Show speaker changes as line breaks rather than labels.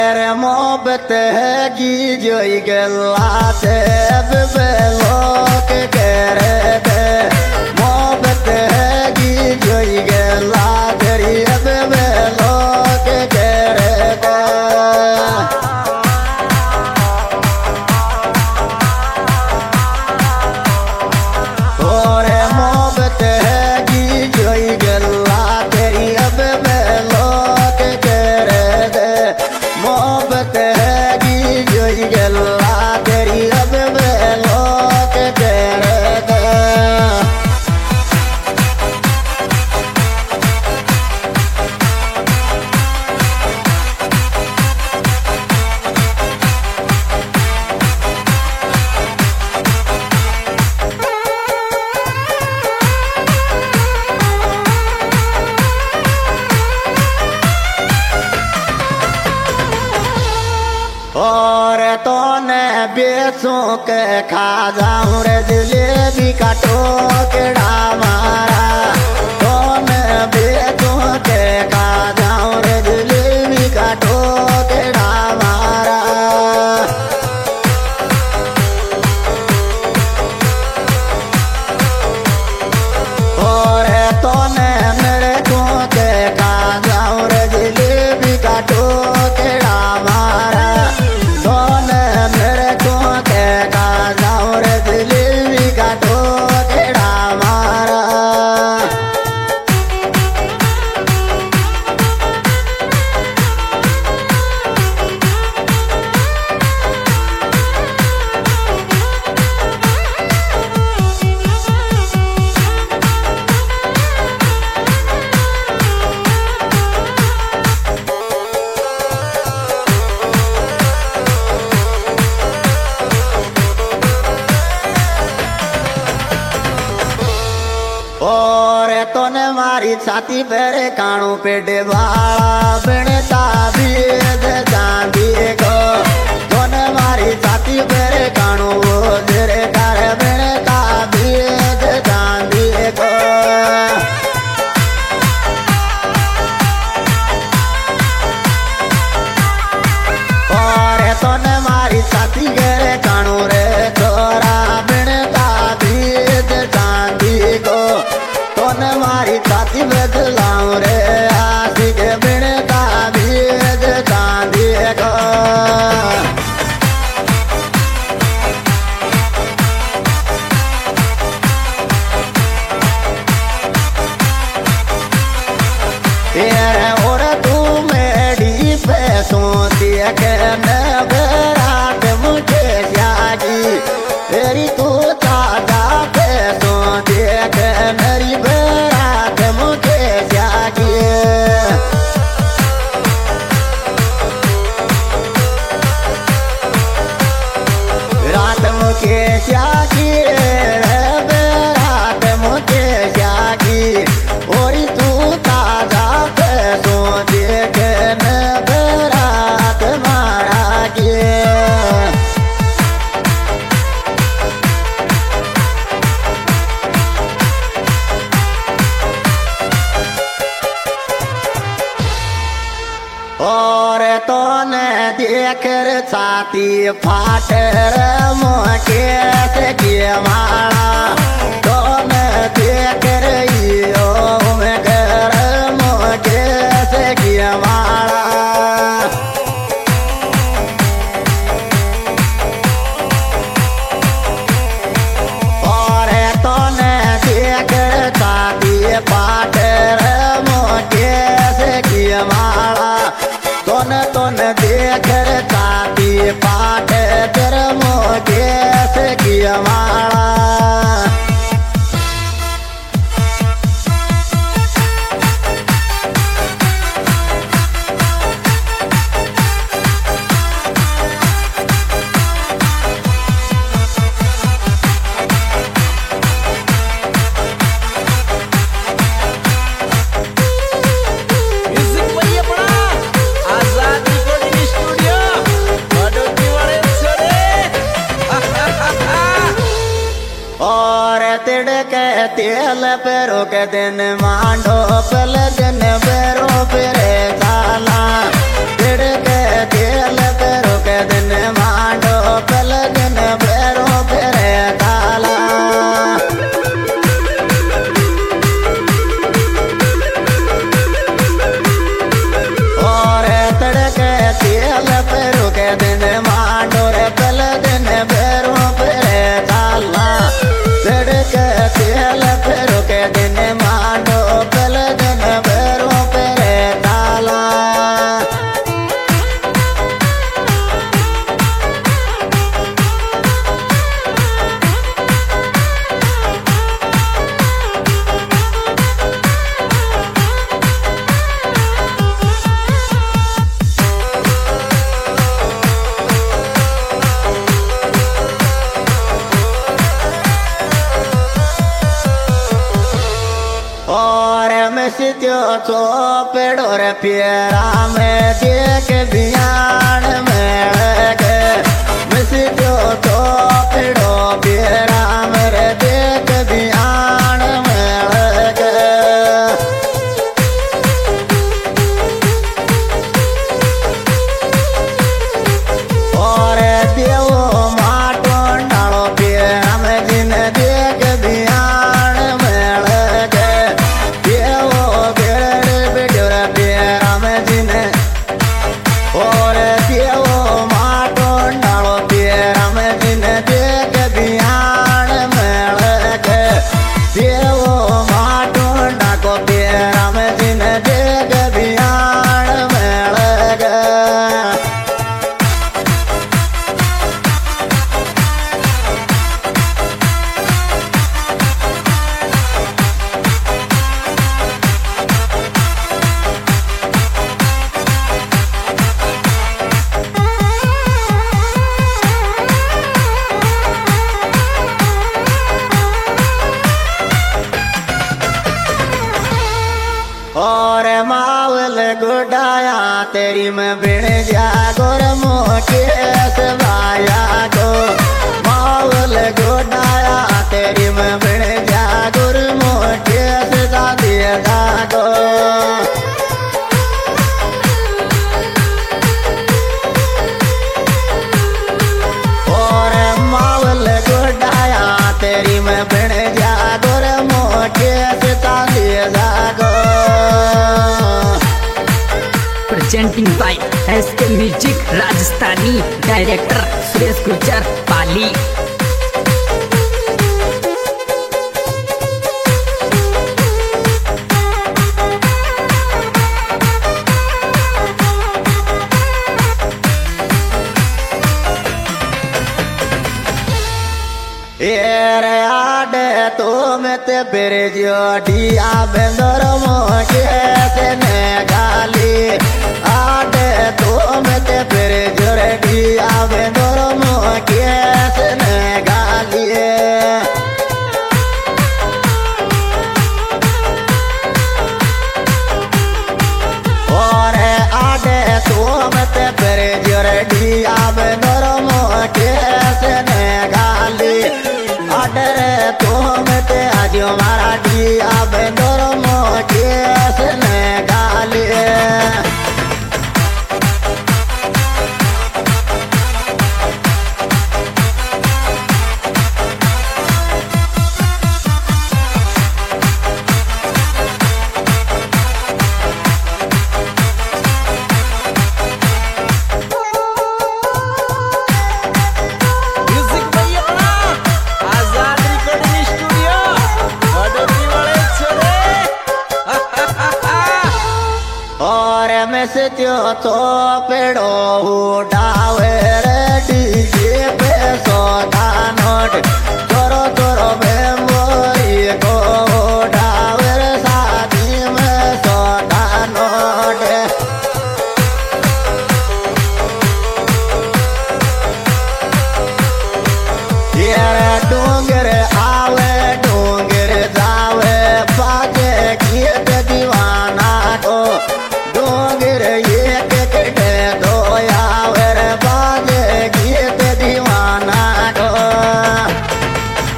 तेरे मोहब्बत है की जोई गला से लोग कह रहे थे मोहब्बत है की जोई गला तेरी अब लोग कह रहे थे। और मोहब्बत है की जोई गला तेरी अब लोग कह रहे थे मोहब्बत है की जोई गला तेरी अब लोग कह रहे थे। और तो ने बेचूं के खा जाऊं रे जलेबी का टोकरा मारा तो ने बेचूं के खा जाऊं रे जलेबी का टोकरा मारा। और तो ने मेरे को के खा जाऊं रे जलेबी का टोकरा मारा मेरे को के खा जाऊं रे जलेबी का टोकरा मारा। और तो ने मारी छाती पर काणू पेट वाला बिनता भी चांदी को तो ने मारी छाती पर काणू वो तेरे कार बिनता भी चांदी को। और तो ने मारी छाती पर काणू रे तोरा बिनता भी चांदी को तो ने मारी छाती बदलाऊं रे आशिक बिनता भी चांदी को। तेरे और तू मेरी पैसों देख न बरात मुझे जागी तेरी तू ताजा पैसों देख मेरी बरात मुझे जागी। रात मुझे जागी बरात मुझे जागी और तू ताजा पैसों देख न बरात मारा गे। और तो ने देख छाती फाट मुँह कैसे किए मारा तो ने देख रही हो मैं घर मुँह कैसे किए मारा। और तो ने देख छाती फाट मुँह कैसे किए मारा तो न देख छाती पाट तेरे मुँह कैसे किया मारा। तेल पेरो के दिन मांडो पल दिन पेरो पेरे साला तिड़ के तो पेड़ो रे पियरा में देख बियान में के मिस जो तो पेड़ो पियरा में रे देख बियान में के और देवो माटो डालो पियरा में जिन देख बियान में के देवो बेड़ बिडोर पियरा में जिन और देवो माटो डालो पियरा में जिन देख बियान में के देवो माटो डाको पियरा में जिन देख बियान में के और मावल गुडाया तेरी में बिण जागोर मोके सवाया को मावल गुडाया तेरी में बिण जागोर मोके सदा दिया दागो और मावल गुडाया तेरी में बिण जागोर मोके सदा दिया दागो
presenting by SK Music Rajasthani director Suresh Gurjar Pali.
रे आडे तो में ते बेरे जोडिया बेंदर मोके से ने गाली आडे तो में ते बेरे जोडिया बेंदर मोके से ने गाली और आडे तो में ते बेरे जोडिया बेंदर मोके से ने गाली आडर तो में ते आजो मारा दिया बेंदर मोके से ने गाली और में से तो पेड़ो उड़ावे रे डीजे पे सोदा नोट तोरो तोरो में